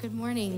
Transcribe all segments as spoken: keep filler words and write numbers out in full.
Good morning.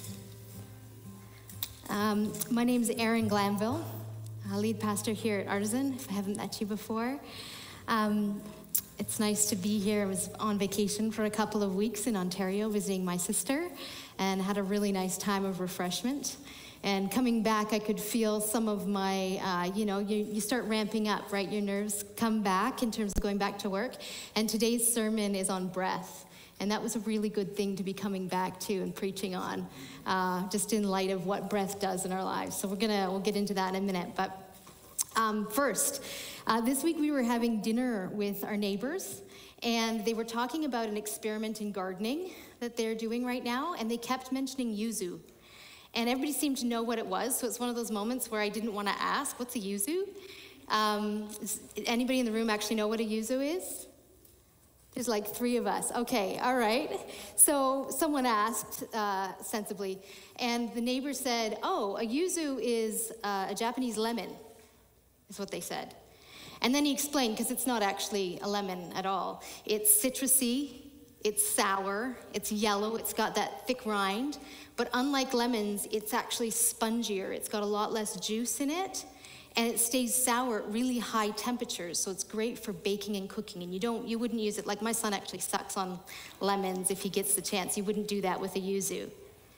Um, my name is Erin Glanville, uh, lead pastor here at Artisan, if I haven't met you before. Um, it's nice to be here. I was on vacation for a couple of weeks in Ontario visiting my sister and had a really nice time of refreshment. And coming back, I could feel some of my, uh, you know, you, you start ramping up, right? Your nerves come back in terms of going back to work. And today's sermon is on breath. And that was a really good thing to be coming back to and preaching on, uh, just in light of what breath does in our lives. So we're gonna, we'll get into that in a minute. But um, first, uh, this week we were having dinner with our neighbors, and they were talking about an experiment in gardening that they're doing right now, and they kept mentioning yuzu. And everybody seemed to know what it was, so it's one of those moments where I didn't want to ask, what's a yuzu? Um, does anybody in the room actually know what a yuzu is? There's like three of us. Okay, all right. So someone asked, uh, sensibly, and the neighbor said, oh, a yuzu is uh, a Japanese lemon, is what they said. And then he explained, because it's not actually a lemon at all. It's citrusy, it's sour, it's yellow, it's got that thick rind. But unlike lemons, it's actually spongier. It's got a lot less juice in it, and it stays sour at really high temperatures. So it's great for baking and cooking. And you don't, you wouldn't use it, like my son actually sucks on lemons if he gets the chance. You wouldn't do that with a yuzu.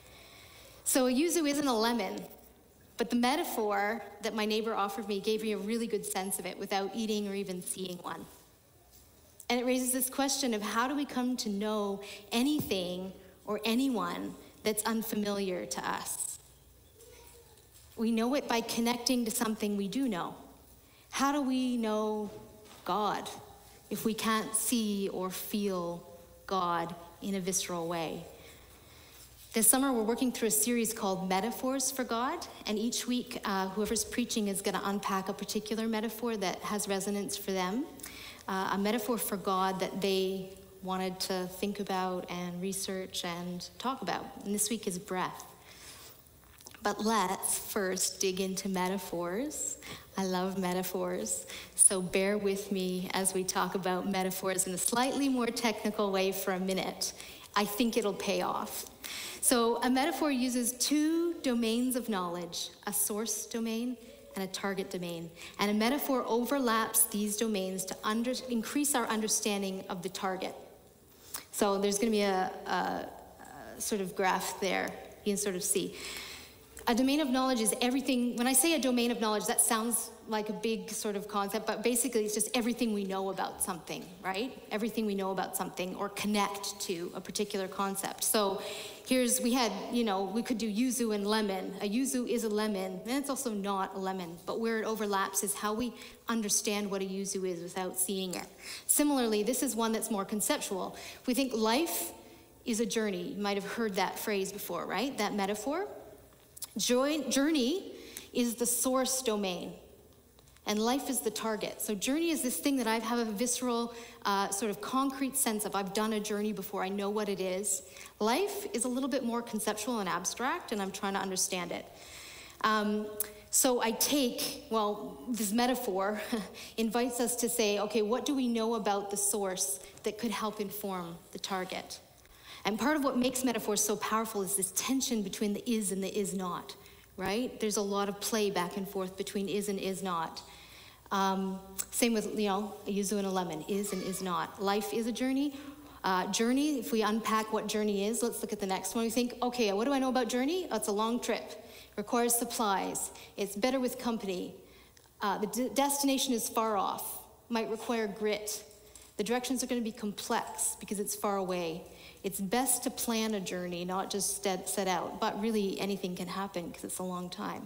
So a yuzu isn't a lemon, but the metaphor that my neighbor offered me gave me a really good sense of it without eating or even seeing one. And it raises this question of how do we come to know anything or anyone that's unfamiliar to us? We know it by connecting to something we do know. How do we know God if we can't see or feel God in a visceral way? This summer, we're working through a series called Metaphors for God, and each week, uh, whoever's preaching is going to unpack a particular metaphor that has resonance for them, uh, a metaphor for God that they wanted to think about and research and talk about. And this week is breath. But let's first dig into metaphors. I love metaphors, so bear with me as we talk about metaphors in a slightly more technical way for a minute. I think it'll pay off. So a metaphor uses two domains of knowledge, a source domain and a target domain. And a metaphor overlaps these domains to under, increase our understanding of the target. So there's going to be a, a, a sort of graph there you can sort of see. A domain of knowledge is everything. When I say a domain of knowledge, that sounds like a big sort of concept, but basically it's just everything we know about something, right? Everything we know about something or connect to a particular concept. So here's, we had, you know, we could do yuzu and lemon. A yuzu is a lemon, and it's also not a lemon, but where it overlaps is how we understand what a yuzu is without seeing it. Similarly, this is one that's more conceptual. We think life is a journey. You might have heard that phrase before, right? That metaphor. Joy, journey is the source domain, and life is the target. So journey is this thing that I have a visceral, uh, sort of concrete sense of. I've done a journey before. I know what it is. Life is a little bit more conceptual and abstract, and I'm trying to understand it. Um, so I take, well, this metaphor invites us to say, okay, what do we know about the source that could help inform the target? And part of what makes metaphors so powerful is this tension between the is and the is not, right? There's a lot of play back and forth between is and is not. Um, same with, you know, a yuzu and a lemon, is and is not. Life is a journey. Uh, journey, if we unpack what journey is, let's look at the next one. We think, okay, what do I know about journey? Oh, it's a long trip. Requires supplies. It's better with company. Uh, the d- destination is far off. Might require grit. The directions are going to be complex because it's far away. It's best to plan a journey, not just set out, but really anything can happen because it's a long time.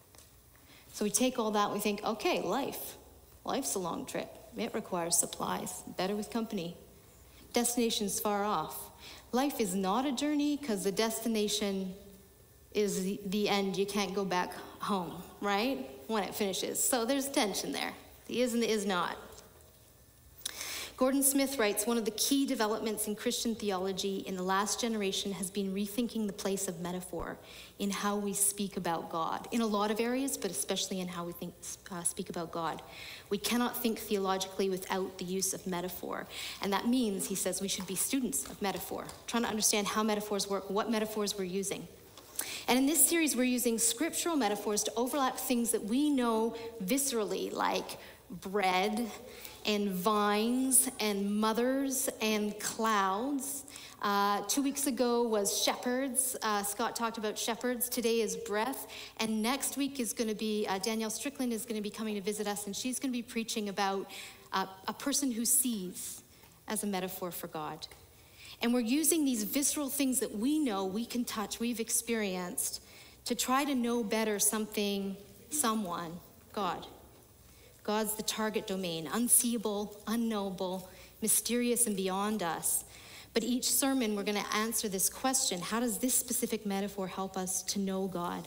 So we take all that, we think, okay, life. Life's a long trip. It requires supplies, better with company. Destination's far off. Life is not a journey because the destination is the, the end. You can't go back home, right? When it finishes. So there's tension there. The is and the is not. Gordon Smith writes, one of the key developments in Christian theology in the last generation has been rethinking the place of metaphor in how we speak about God. In a lot of areas, but especially in how we think, uh, speak about God. We cannot think theologically without the use of metaphor. And that means, he says, we should be students of metaphor, trying to understand how metaphors work, what metaphors we're using. And in this series, we're using scriptural metaphors to overlap things that we know viscerally, like bread and vines and mothers and clouds. Uh, two weeks ago was shepherds. Uh, Scott talked about shepherds. Today is breath. And next week is going to be, uh, Danielle Strickland is going to be coming to visit us, and she's going to be preaching about uh, a person who sees as a metaphor for God. And we're using these visceral things that we know, we can touch, we've experienced, to try to know better something, someone, God. God's the target domain, unseeable, unknowable, mysterious, and beyond us. But each sermon, we're going to answer this question: how does this specific metaphor help us to know God?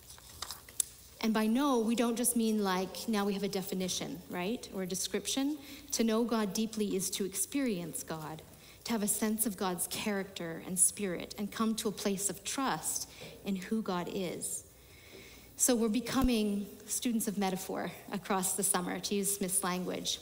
And by know, we don't just mean like, now we have a definition, right? Or a description. To know God deeply is to experience God, to have a sense of God's character and spirit, and come to a place of trust in who God is. So we're becoming students of metaphor across the summer, to use Smith's language.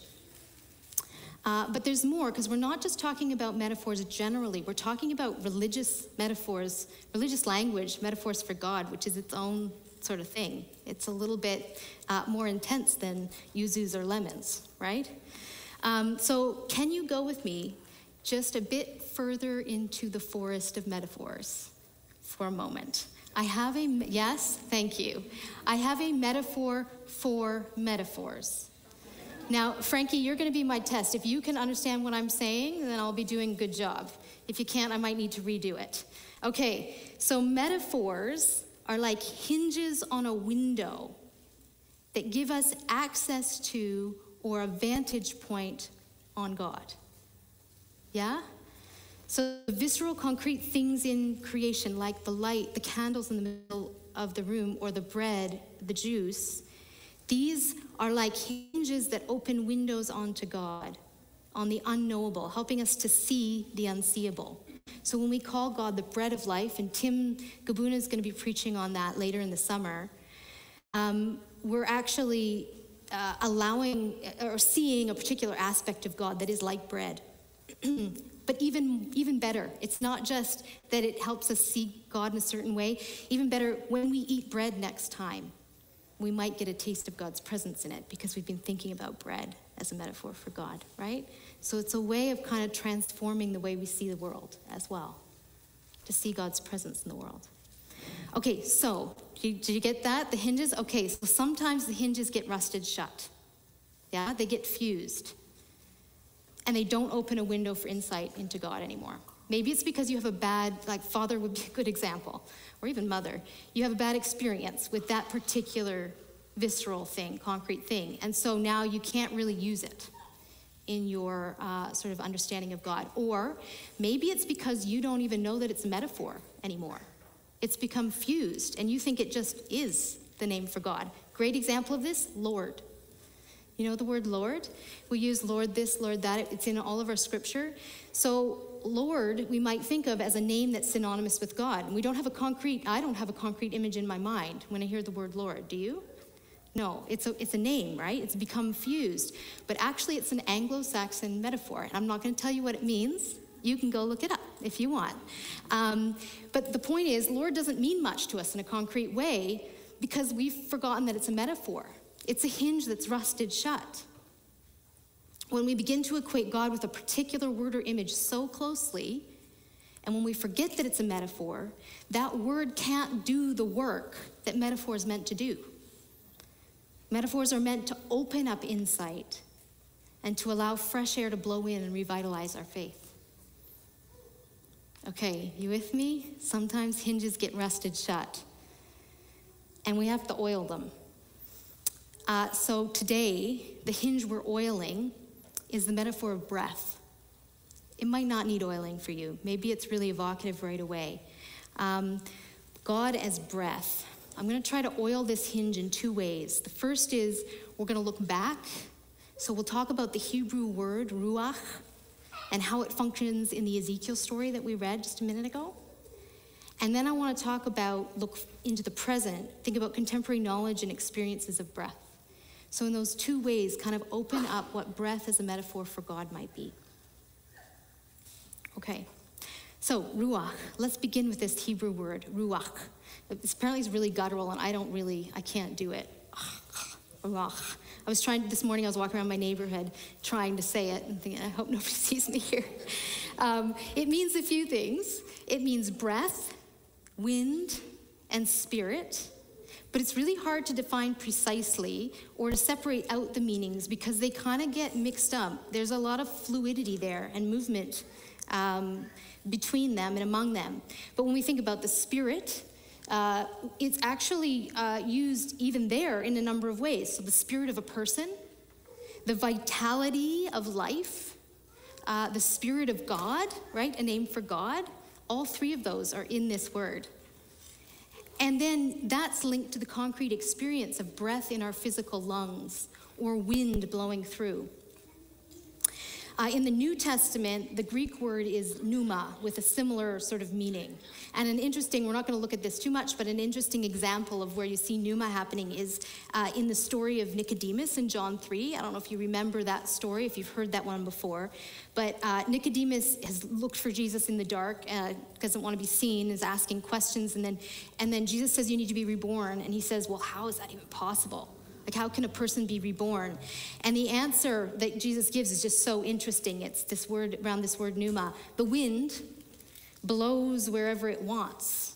Uh, but there's more, because we're not just talking about metaphors generally. We're talking about religious metaphors, religious language, metaphors for God, which is its own sort of thing. It's a little bit uh, more intense than yuzus or lemons, right? Um, so can you go with me just a bit further into the forest of metaphors for a moment? I have a, yes, thank you. I have a metaphor for metaphors. Now, Frankie, you're going to be my test. If you can understand what I'm saying, then I'll be doing a good job. If you can't, I might need to redo it. Okay, so metaphors are like hinges on a window that give us access to or a vantage point on God. Yeah? So the visceral, concrete things in creation, like the light, the candles in the middle of the room, or the bread, the juice, these are like hinges that open windows onto God, on the unknowable, helping us to see the unseeable. So when we call God the bread of life, and Tim Gabuna is going to be preaching on that later in the summer, um, we're actually uh, allowing or seeing a particular aspect of God that is like bread. But even, even better, it's not just that it helps us see God in a certain way. Even better, when we eat bread next time, we might get a taste of God's presence in it because we've been thinking about bread as a metaphor for God, right? So it's a way of kind of transforming the way we see the world as well, to see God's presence in the world. Okay, so did you, did you get that? The hinges? Okay, so sometimes the hinges get rusted shut. Yeah, they get fused. And they don't open a window for insight into God anymore. Maybe it's because you have a bad, like father would be a good example, or even mother. You have a bad experience with that particular visceral thing, concrete thing. And so now you can't really use it in your uh, sort of understanding of God. Or maybe it's because you don't even know that it's a metaphor anymore. It's become fused, and you think it just is the name for God. Great example of this, Lord. You know the word Lord? We use Lord this, Lord that. It's in all of our scripture. So Lord, we might think of as a name that's synonymous with God. And we don't have a concrete, I don't have a concrete image in my mind when I hear the word Lord. Do you? No, it's a, it's a name, right? It's become fused. But actually, it's an Anglo-Saxon metaphor. And I'm not going to tell you what it means. You can go look it up if you want. Um, but the point is, Lord doesn't mean much to us in a concrete way because we've forgotten that it's a metaphor. It's a hinge that's rusted shut. When we begin to equate God with a particular word or image so closely, and when we forget that it's a metaphor, that word can't do the work that metaphor is meant to do. Metaphors are meant to open up insight and to allow fresh air to blow in and revitalize our faith. Okay, you with me? Sometimes hinges get rusted shut, and we have to oil them. Uh, so today, the hinge we're oiling is the metaphor of breath. It might not need oiling for you. Maybe it's really evocative right away. Um, God as breath. I'm going to try to oil this hinge in two ways. The first is we're going to look back. So we'll talk about the Hebrew word ruach and how it functions in the Ezekiel story that we read just a minute ago. And then I want to talk about, look into the present, think about contemporary knowledge and experiences of breath. So in those two ways, kind of open up what breath as a metaphor for God might be. Okay, so ruach. Let's begin with this Hebrew word, ruach. It's apparently it's really guttural, and I don't really, I can't do it. Ruach. I was trying, this morning I was walking around my neighborhood trying to say it and thinking, I hope nobody sees me here. Um, it means a few things. It means breath, wind, and spirit. But it's really hard to define precisely or to separate out the meanings because they kind of get mixed up. There's a lot of fluidity there and movement um, between them and among them. But when we think about the spirit, uh, it's actually uh, used even there in a number of ways. So the spirit of a person, the vitality of life, uh, the spirit of God, right? A name for God. All three of those are in this word. And then that's linked to the concrete experience of breath in our physical lungs or wind blowing through. Uh, in the New Testament, the Greek word is pneuma with a similar sort of meaning. And an interesting, we're not going to look at this too much, but an interesting example of where you see pneuma happening is uh, in the story of Nicodemus in John three. I don't know if you remember that story, if you've heard that one before. But uh, Nicodemus has looked for Jesus in the dark, uh, doesn't want to be seen, is asking questions. And then, and then Jesus says, you need to be reborn. And he says, well, how is that even possible? Like, how can a person be reborn? And the answer that Jesus gives is just so interesting. It's this word, around this word pneuma. The wind blows wherever it wants.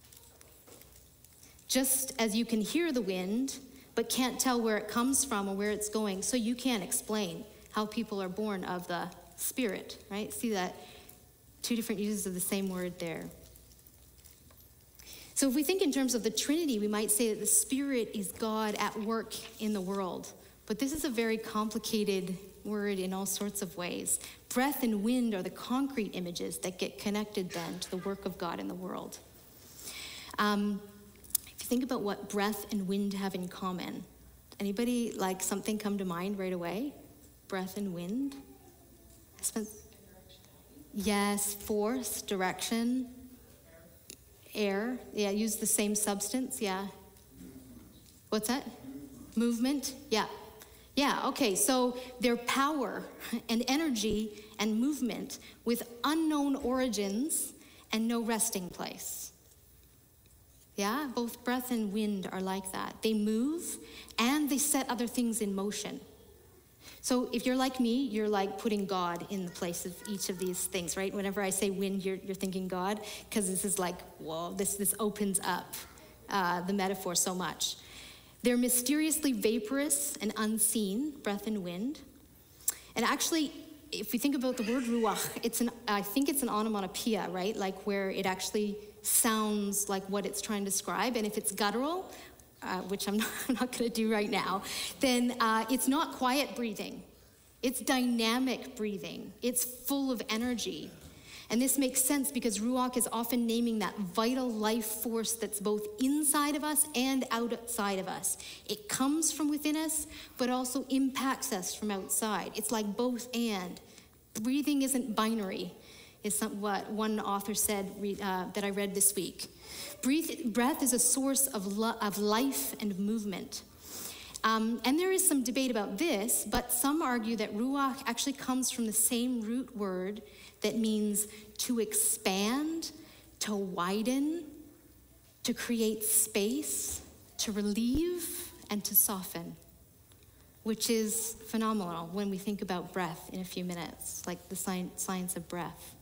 Just as you can hear the wind, but can't tell where it comes from or where it's going, so you can't explain how people are born of the Spirit, right? See that? Two different uses of the same word there. So if we think in terms of the Trinity, we might say that the Spirit is God at work in the world. But this is a very complicated word in all sorts of ways. Breath and wind are the concrete images that get connected then to the work of God in the world. Um, if you think about what breath and wind have in common, anybody like something come to mind right away? Breath and wind? I spent, yes, force, direction. Air, yeah, use the same substance, yeah. What's that? Movement, yeah. Yeah, okay, so their power and energy and movement with unknown origins and no resting place. Yeah, both breath and wind are like that. They move and they set other things in motion. So if you're like me, you're like putting God in the place of each of these things, right? Whenever I say wind, you're, you're thinking God, because this is like, whoa, this, this opens up uh, the metaphor so much. They're mysteriously vaporous and unseen, breath and wind. And actually, if we think about the word ruach, it's an, I think it's an onomatopoeia, right? Like where it actually sounds like what it's trying to describe. And if it's guttural, Uh, which I'm not, I'm not going to do right now, then uh, it's not quiet breathing. It's dynamic breathing. It's full of energy. And this makes sense because Ruach is often naming that vital life force that's both inside of us and outside of us. It comes from within us, but also impacts us from outside. It's like both and. Breathing isn't binary, is some, what one author said uh, that I read this week. Breathe, breath is a source of, lo- of life and movement. Um, and there is some debate about this, but some argue that ruach actually comes from the same root word that means to expand, to widen, to create space, to relieve, and to soften, which is phenomenal when we think about breath in a few minutes, like the science of breath.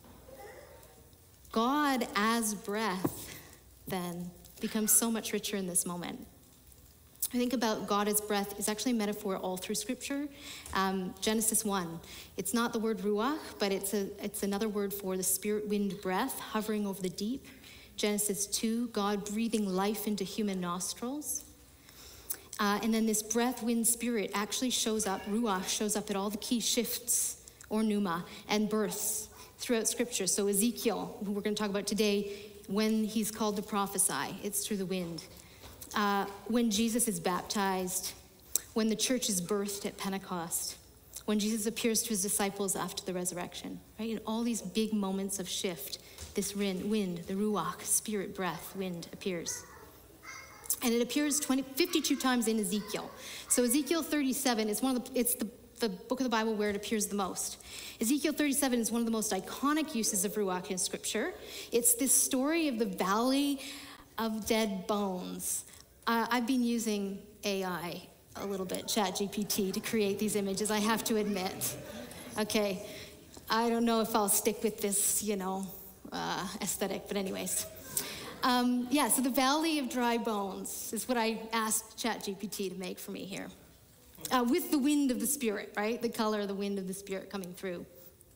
God as breath then becomes so much richer in this moment. I think about God as breath is actually a metaphor all through Scripture. Um, Genesis one, it's not the word ruach, but it's a it's another word for the spirit wind breath hovering over the deep. Genesis two, God breathing life into human nostrils. Uh, and then this breath, wind, spirit actually shows up, ruach shows up at all the key shifts or pneuma and births throughout Scripture. So Ezekiel, who we're going to talk about today, when he's called to prophesy, it's through the wind. Uh, when Jesus is baptized, when the church is birthed at Pentecost, when Jesus appears to his disciples after the resurrection, right? In all these big moments of shift, this wind, wind, the ruach, spirit, breath, wind appears. And it appears twenty, fifty-two times in Ezekiel. So Ezekiel thirty-seven is one of the, it's the, the book of the Bible where it appears the most. Ezekiel thirty-seven is one of the most iconic uses of ruach in scripture. It's this story of the valley of dead bones. Uh, I've been using A I a little bit, ChatGPT, to create these images, I have to admit. Okay, I don't know if I'll stick with this, you know, uh, aesthetic, but anyways. Um, yeah, so the Valley of Dry Bones is what I asked ChatGPT to make for me here. Uh, with the wind of the Spirit, right? The color of the wind of the Spirit coming through.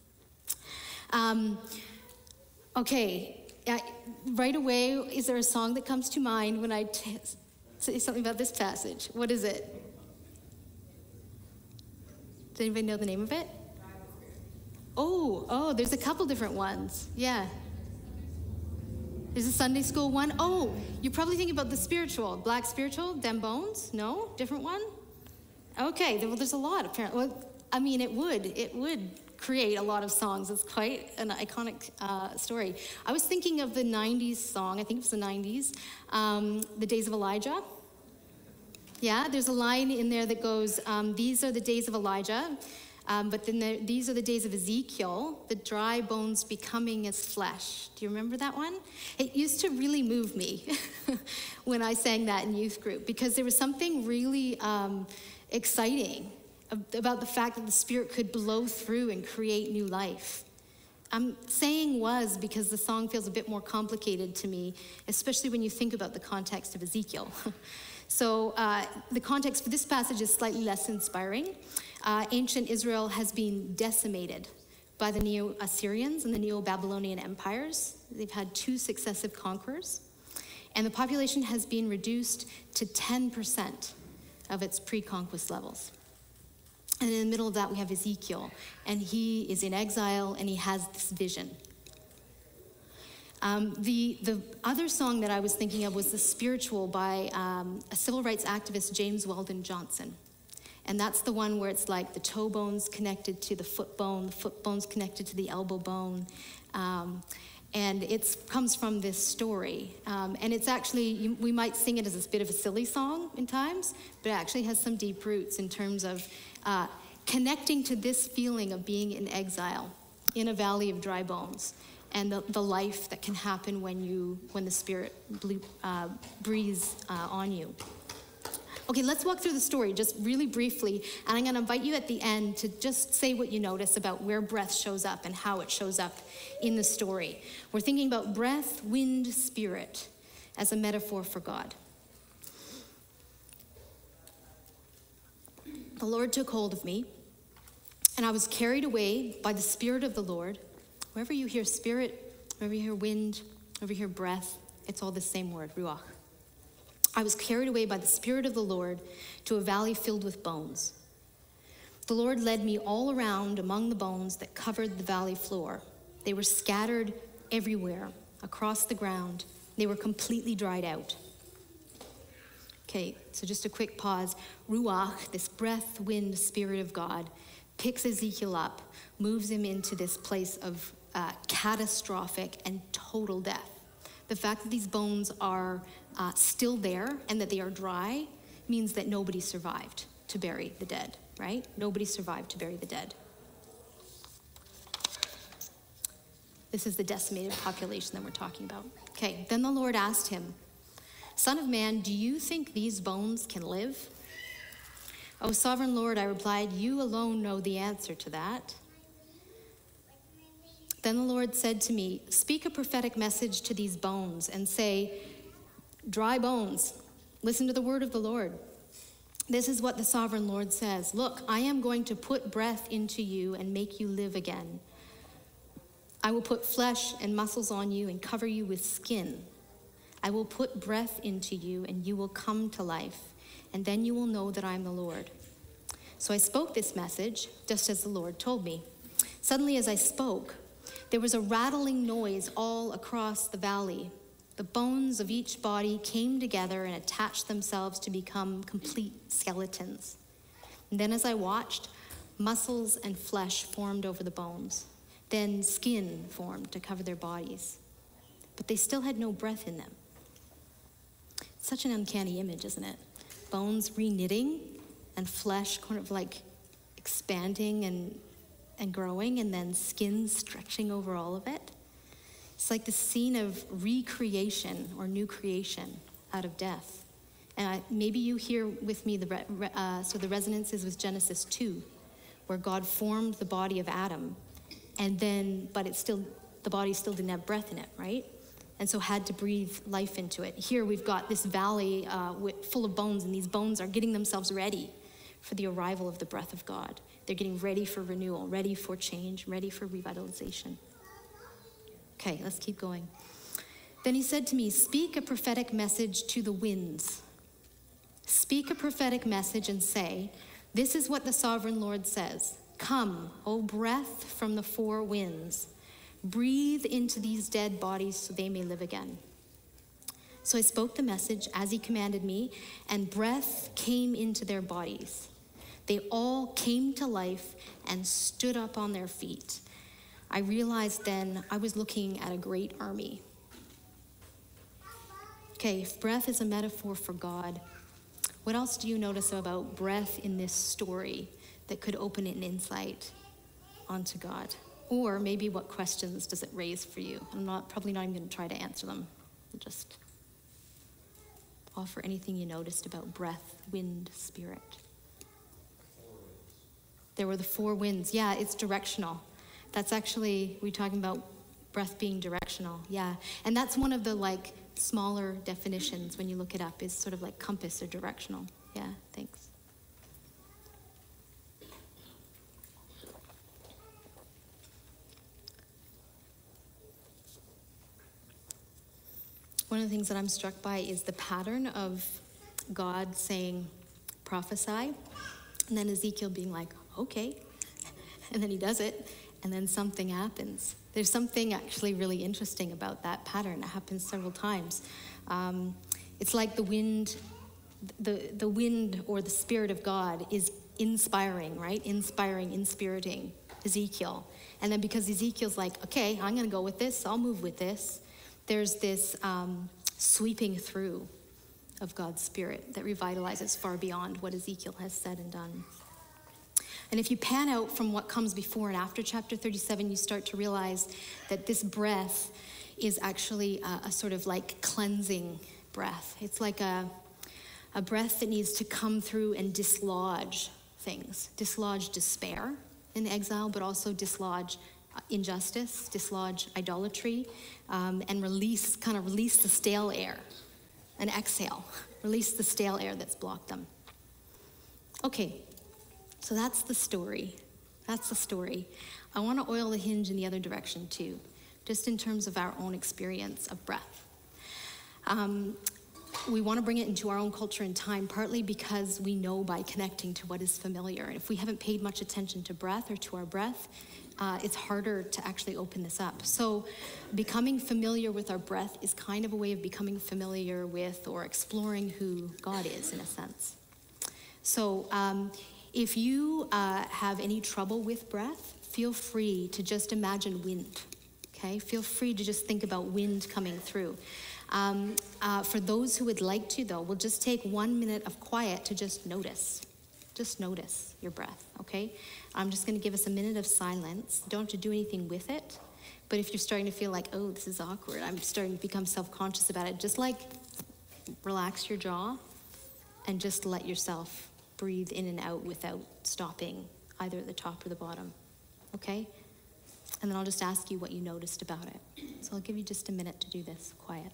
Um, okay, uh, right away, is there a song that comes to mind when I t- say something about this passage? What is it? Does anybody know the name of it? Oh, oh, there's a couple different ones. Yeah. There's a Sunday school one. Oh, you're probably thinking about the spiritual, black spiritual, them bones? No? Different one? Okay, well, there's a lot apparently. Well, I mean, it would, it would create a lot of songs. It's quite an iconic uh, story. I was thinking of the nineties song, I think it was the nineties, um, The Days of Elijah. Yeah, there's a line in there that goes, um, these are the days of Elijah, um, but then the, these are the days of Ezekiel, the dry bones becoming as flesh. Do you remember that one? It used to really move me when I sang that in youth group, because there was something really um, exciting about the fact that the Spirit could blow through and create new life. I'm saying was because the song feels a bit more complicated to me, especially when you think about the context of Ezekiel. So uh, the context for this passage is slightly less inspiring. Uh, ancient Israel has been decimated by the Neo-Assyrians and the Neo-Babylonian empires. They've had two successive conquerors. And the population has been reduced to ten percent of its pre-conquest levels. And in the middle of that, we have Ezekiel. And he is in exile, and he has this vision. Um, the, the other song that I was thinking of was The Spiritual by um, a civil rights activist, James Weldon Johnson. And that's the one where it's like the toe bone's connected to the foot bone, the foot bone's connected to the elbow bone. Um, and it comes from this story. Um, and it's actually, you, we might sing it as a bit of a silly song in times, but it actually has some deep roots in terms of uh, connecting to this feeling of being in exile in a valley of dry bones. And the, the life that can happen when you, when the Spirit blew, uh, breathes uh, on you. Okay, let's walk through the story just really briefly, and I'm going to invite you at the end to just say what you notice about where breath shows up and how it shows up in the story. We're thinking about breath, wind, spirit as a metaphor for God. The Lord took hold of me, and I was carried away by the Spirit of the Lord. Wherever you hear spirit, wherever you hear wind, wherever you hear breath, it's all the same word, ruach. I was carried away by the Spirit of the Lord to a valley filled with bones. The Lord led me all around among the bones that covered the valley floor. They were scattered everywhere, across the ground. They were completely dried out. Okay, so just a quick pause. Ruach, this breath, wind, Spirit of God, picks Ezekiel up, moves him into this place of Uh, catastrophic and total death. The fact that these bones are uh, still there and that they are dry means that nobody survived to bury the dead, right? Nobody survived to bury the dead. This is the decimated population that we're talking about. Okay, then the Lord asked him, "Son of man, do you think these bones can live?" "O sovereign Lord," I replied, "you alone know the answer to that." Then the Lord said to me, "Speak a prophetic message to these bones and say, 'Dry bones, listen to the word of the Lord. This is what the sovereign Lord says. Look, I am going to put breath into you and make you live again. I will put flesh and muscles on you and cover you with skin. I will put breath into you and you will come to life, and then you will know that I am the Lord.' So I spoke this message just as the Lord told me. Suddenly as I spoke, there was a rattling noise all across the valley. The bones of each body came together and attached themselves to become complete skeletons. And then as I watched, Muscles and flesh formed over the bones. Then skin formed to cover their bodies. But they still had no breath in them. Such an uncanny image, isn't it? Bones reknitting and flesh kind of like expanding and, and growing, and then skin stretching over all of it. It's like the scene of recreation or new creation out of death. And I, maybe you hear with me, the re, uh, so the resonance is with Genesis two, where God formed the body of Adam, and then, but it still, the body still didn't have breath in it, right? And so had to breathe life into it. Here we've got this valley uh, with, full of bones, and these bones are getting themselves ready for the arrival of the breath of God. They're getting ready for renewal, ready for change, ready for revitalization. Okay, let's keep going. Then he said to me, speak a prophetic message to the winds. Speak a prophetic message and say, this is what the sovereign Lord says. Come, O breath from the four winds. Breathe into these dead bodies so they may live again. So I spoke the message as he commanded me, and breath came into their bodies. They all came to life and stood up on their feet. I realized then I was looking at a great army. Okay, if breath is a metaphor for God, what else do you notice about breath in this story that could open an insight onto God? Or maybe what questions does it raise for you? I'm not probably not even going to try to answer them. I'll just offer anything you noticed about breath, wind, spirit. There were the four winds. Yeah, it's directional. That's actually, we're talking about breath being directional. Yeah, and that's one of the like smaller definitions when you look it up, is sort of like compass or directional. Yeah, thanks. One of the things that I'm struck by is the pattern of God saying, prophesy, and then Ezekiel being like, okay, and then he does it, and then something happens. There's something actually really interesting about that pattern. It happens several times. Um, it's like the wind, the, the wind or the Spirit of God is inspiring, right? Inspiring, inspiriting Ezekiel. And then because Ezekiel's like, okay, I'm going to go with this, I'll move with this, there's this um, sweeping through of God's Spirit that revitalizes far beyond what Ezekiel has said and done. And if you pan out from what comes before and after chapter thirty-seven, you start to realize that this breath is actually a, a sort of like cleansing breath. It's like a, a breath that needs to come through and dislodge things, dislodge despair in exile, but also dislodge injustice, dislodge idolatry, um, and release, kind of release the stale air, and exhale, release the stale air that's blocked them. Okay, so that's the story. That's the story. I want to oil the hinge in the other direction too, just in terms of our own experience of breath. Um, we want to bring it into our own culture and time, partly because we know by connecting to what is familiar. And if we haven't paid much attention to breath or to our breath, Uh, it's harder to actually open this up. So becoming familiar with our breath is kind of a way of becoming familiar with or exploring who God is, in a sense. So um, if you uh, have any trouble with breath, feel free to just imagine wind, okay? Feel free to just think about wind coming through. Um, uh, for those who would like to, though, we'll just take one minute of quiet to just notice. Just notice your breath, okay? I'm just going to give us a minute of silence. You don't have to do anything with it. But if you're starting to feel like, oh, this is awkward, I'm starting to become self-conscious about it, just like relax your jaw and just let yourself breathe in and out without stopping, either at the top or the bottom, okay? And then I'll just ask you what you noticed about it. So I'll give you just a minute to do this, quiet.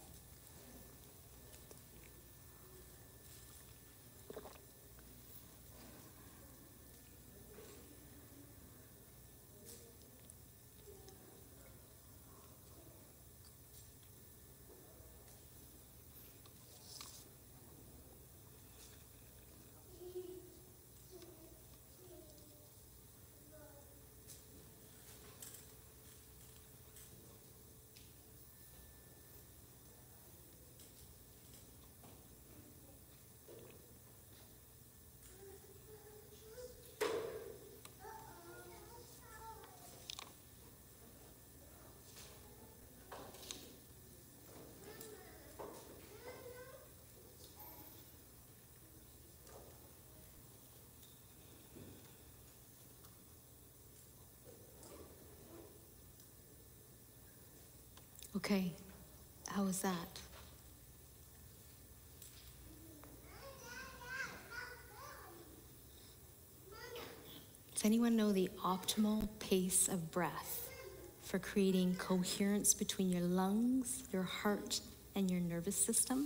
Okay, how was that? Does anyone know the optimal pace of breath for creating coherence between your lungs, your heart, and your nervous system?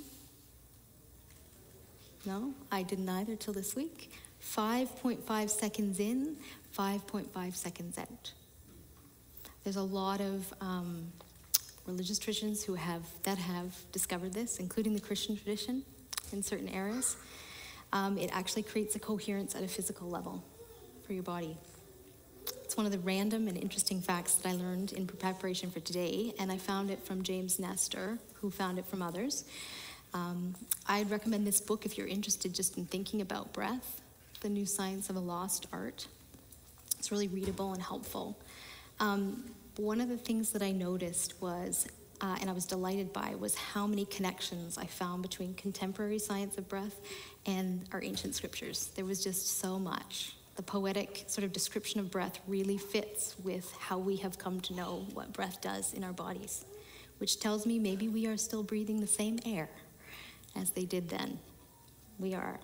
No, I didn't either till this week. five point five seconds in, five point five seconds out. There's a lot of um, religious traditions who have that have discovered this, including the Christian tradition in certain areas. Um, it actually creates a coherence at a physical level for your body. It's one of the random and interesting facts that I learned in preparation for today, and I found it from James Nestor, who found it from others. Um, I'd recommend this book if you're interested just in thinking about breath, The New Science of a Lost Art. It's really readable and helpful. Um, one of the things that I noticed was, uh, and I was delighted by, was how many connections I found between contemporary science of breath and our ancient scriptures. There was just so much. The poetic sort of description of breath really fits with how we have come to know what breath does in our bodies, which tells me maybe we are still breathing the same air as they did then. We are.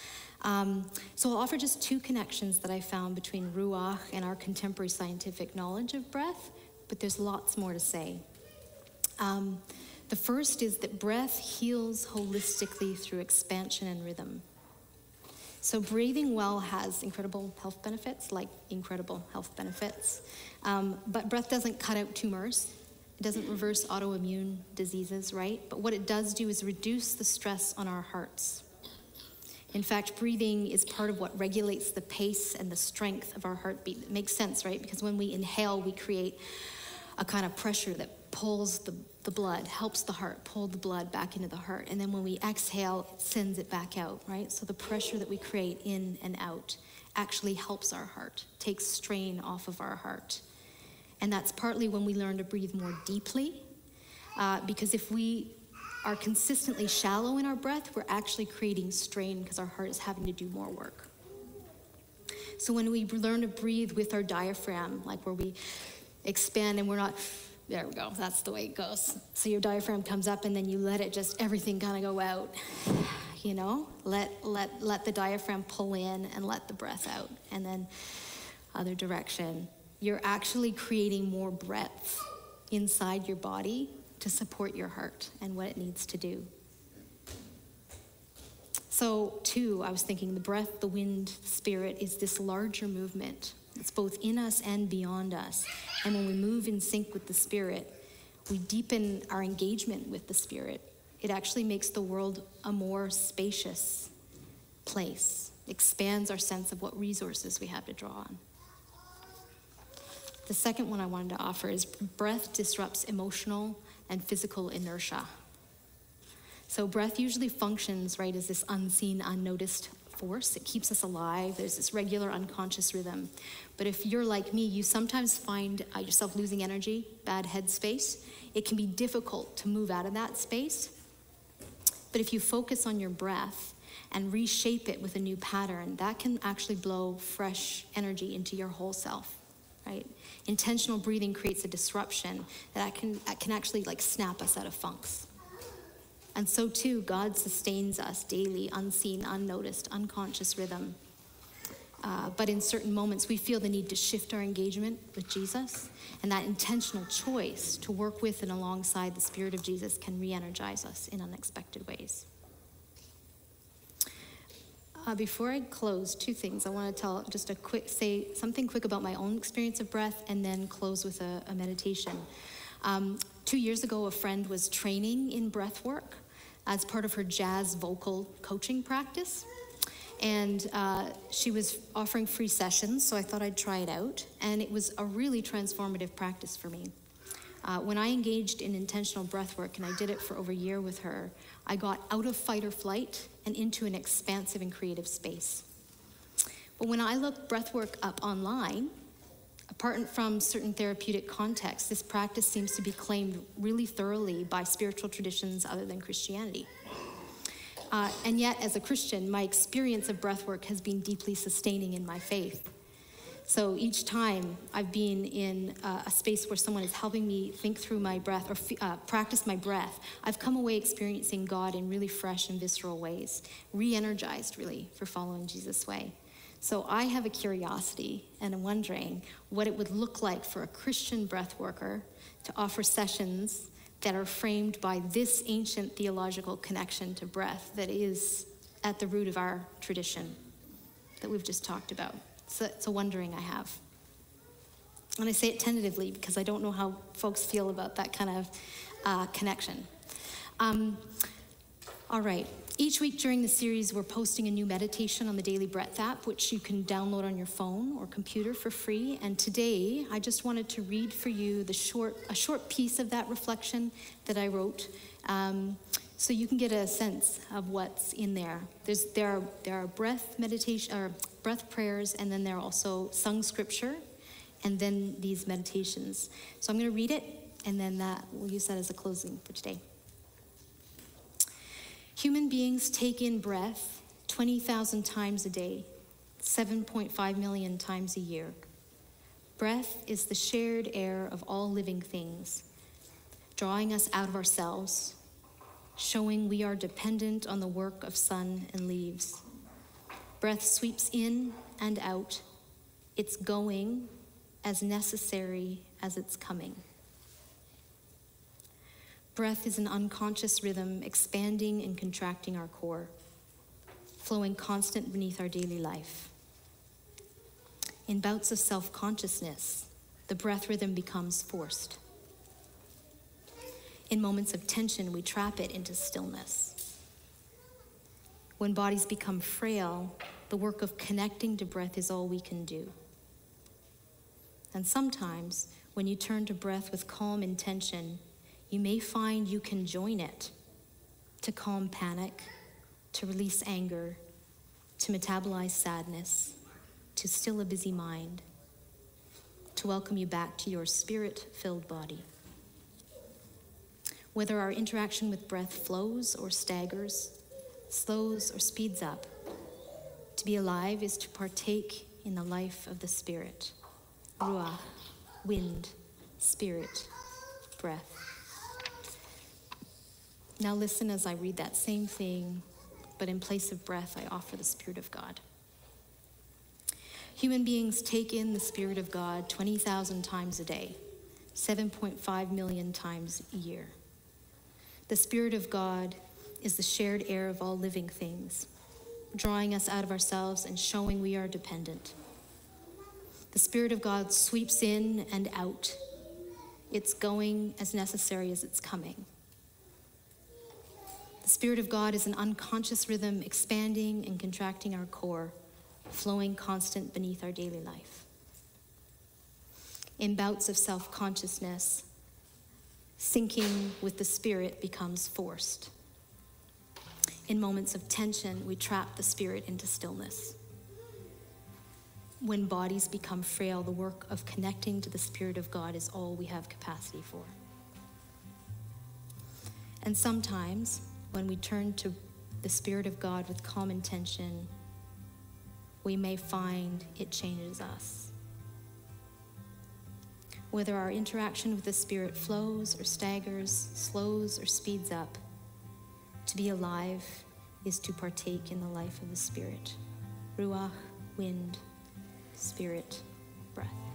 Um, so I'll offer just two connections that I found between Ruach and our contemporary scientific knowledge of breath, but there's lots more to say. Um, the first is that breath heals holistically through expansion and rhythm. So breathing well has incredible health benefits, like incredible health benefits. Um, but breath doesn't cut out tumors. It doesn't reverse autoimmune diseases, right? But what it does do is reduce the stress on our hearts. In fact, breathing is part of what regulates the pace and the strength of our heartbeat. It makes sense, right? Because when we inhale, we create a kind of pressure that pulls the, the blood, helps the heart pull the blood back into the heart. And then when we exhale, it sends it back out, right? So the pressure that we create in and out actually helps our heart, takes strain off of our heart. And that's partly when we learn to breathe more deeply, uh, because if we are consistently shallow in our breath, we're actually creating strain because our heart is having to do more work. So when we learn to breathe with our diaphragm, like where we expand and we're not, there we go, that's the way it goes. So your diaphragm comes up and then you let it just, everything kind of go out, you know? Let, let, let the diaphragm pull in and let the breath out. And then other direction. You're actually creating more breadth inside your body to support your heart and what it needs to do. So, two, I was thinking the breath, the wind, spirit is this larger movement. It's both in us and beyond us. And when we move in sync with the spirit, we deepen our engagement with the spirit. It actually makes the world a more spacious place, expands our sense of what resources we have to draw on. The second one I wanted to offer is breath disrupts emotional and physical inertia. So breath usually functions, right, as this unseen, unnoticed force. It keeps us alive. There's this regular unconscious rhythm. But if you're like me, you sometimes find uh, yourself losing energy, bad headspace. It can be difficult to move out of that space. But if you focus on your breath and reshape it with a new pattern, that can actually blow fresh energy into your whole self, right? Intentional breathing creates a disruption that can, that can actually like snap us out of funks. And so too, God sustains us daily, unseen, unnoticed, unconscious rhythm. Uh, but in certain moments, we feel the need to shift our engagement with Jesus, and that intentional choice to work with and alongside the Spirit of Jesus can re-energize us in unexpected ways. Uh, before I close, two things. I want to tell just a quick, say something quick about my own experience of breath, and then close with a, a meditation. Um, two years ago, a friend was training in breath work as part of her jazz vocal coaching practice. And uh, she was offering free sessions, so I thought I'd try it out. And it was a really transformative practice for me. Uh, when I engaged in intentional breath work, and I did it for over a year with her, I got out of fight or flight and into an expansive and creative space. But when I looked breath work up online, apart from certain therapeutic contexts, this practice seems to be claimed really thoroughly by spiritual traditions other than Christianity. Uh, and yet, as a Christian, my experience of breathwork has been deeply sustaining in my faith. So each time I've been in uh, a space where someone is helping me think through my breath or uh, practice my breath, I've come away experiencing God in really fresh and visceral ways, re-energized really for following Jesus' way. So I have a curiosity and I'm wondering what it would look like for a Christian breath worker to offer sessions that are framed by this ancient theological connection to breath that is at the root of our tradition that we've just talked about. So it's a wondering I have. And I say it tentatively because I don't know how folks feel about that kind of uh, connection. Um, all right. Each week during the series, we're posting a new meditation on the Daily Breath app, which you can download on your phone or computer for free. And today, I just wanted to read for you the short, a short piece of that reflection that I wrote, um, so you can get a sense of what's in there. There's, there are, there are breath meditation or breath prayers, and then there are also sung scripture, and then these meditations. So I'm going to read it, and then that we'll use that as a closing for today. Human beings take in breath twenty thousand times a day, seven point five million times a year. Breath is the shared air of all living things, drawing us out of ourselves, showing we are dependent on the work of sun and leaves. Breath sweeps in and out. It's going as necessary as it's coming. Breath is an unconscious rhythm expanding and contracting our core, flowing constant beneath our daily life. In bouts of self-consciousness, the breath rhythm becomes forced. In moments of tension, we trap it into stillness. When bodies become frail, the work of connecting to breath is all we can do. And sometimes, when you turn to breath with calm intention, you may find you can join it to calm panic, to release anger, to metabolize sadness, to still a busy mind, to welcome you back to your spirit-filled body. Whether our interaction with breath flows or staggers, slows or speeds up, to be alive is to partake in the life of the spirit. Ruach, wind, spirit, breath. Now listen as I read that same thing, but in place of breath, I offer the Spirit of God. Human beings take in the Spirit of God twenty thousand times a day, seven point five million times a year. The Spirit of God is the shared air of all living things, drawing us out of ourselves and showing we are dependent. The Spirit of God sweeps in and out. It's going as necessary as it's coming. The Spirit of God is an unconscious rhythm expanding and contracting our core, flowing constant beneath our daily life. In bouts of self-consciousness, sinking with the Spirit becomes forced. In moments of tension, we trap the Spirit into stillness. When bodies become frail, the work of connecting to the Spirit of God is all we have capacity for. And sometimes, when we turn to the Spirit of God with calm intention, we may find it changes us. Whether our interaction with the Spirit flows or staggers, slows or speeds up, to be alive is to partake in the life of the Spirit. Ruach, wind, spirit, breath.